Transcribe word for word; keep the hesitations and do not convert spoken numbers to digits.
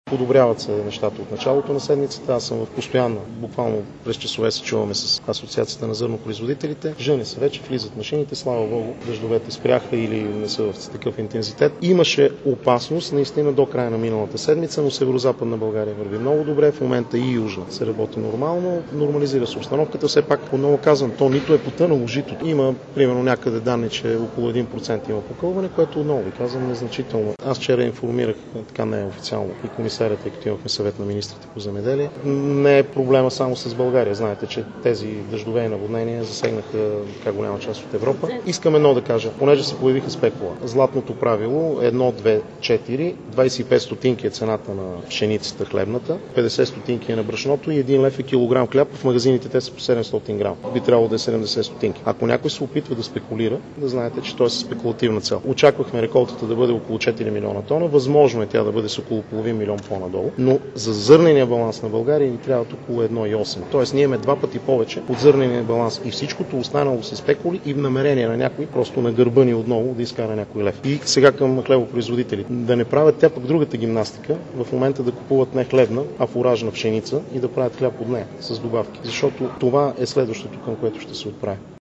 Подобряват се нещата от началото на седмицата. Аз съм в постоянно, буквално през часове се чуваме с Асоциацията на зърнопроизводителите. Жени се вече, влизат машините, слава Богу, дъждовете спряха или не са в такъв интензитет. Имаше опасност наистина до края на миналата седмица, но северо-западна България върви много добре. В момента и южна се работи нормално, нормализира се обстановката. Все пак, отново казвам, то нито е потънало житото. Има, примерно, някъде данни, че около един процент има покълване, което отново ви казвам незначително. Аз вчера информирах, така не е официално, и комисарят, тъй като имахме съвет на министрите по земеделие. Не е проблема само с България. Знаете, че тези дъждове и наводнения засегнаха така голяма част от Европа. Искам едно да кажа, понеже се появиха спекула. Златното правило едно, две, четири, двадесет и пет стотинки е цената на пшеницата хлебната, петдесет стотинки е на брашното и един лев е килограм хляб. В магазините те са по седемстотин грама. Би трябвало да е седемдесет стотинки. Ако някой се опитва да спекулира, да знаете, че той е със спекулативна цел. Очаквахме реколтата да бъде около четири милиона тона, възможно е тя да бъде с около половин милион по-надолу, но за зърнения баланс на България ни трябва около едно цяло и осем. Тоест ние имаме два пъти повече от зърнения баланс и всичкото останало са спекули и намерение на някой просто на гърба ни отново да изкара някой лев. И сега към хлебопроизводители. Да не правят тя пък другата гимнастика, в момента да купуват не хлебна, а фуражна пшеница и да правят хляб от нея с добавки. Защото това е следващото, към което ще се отправи.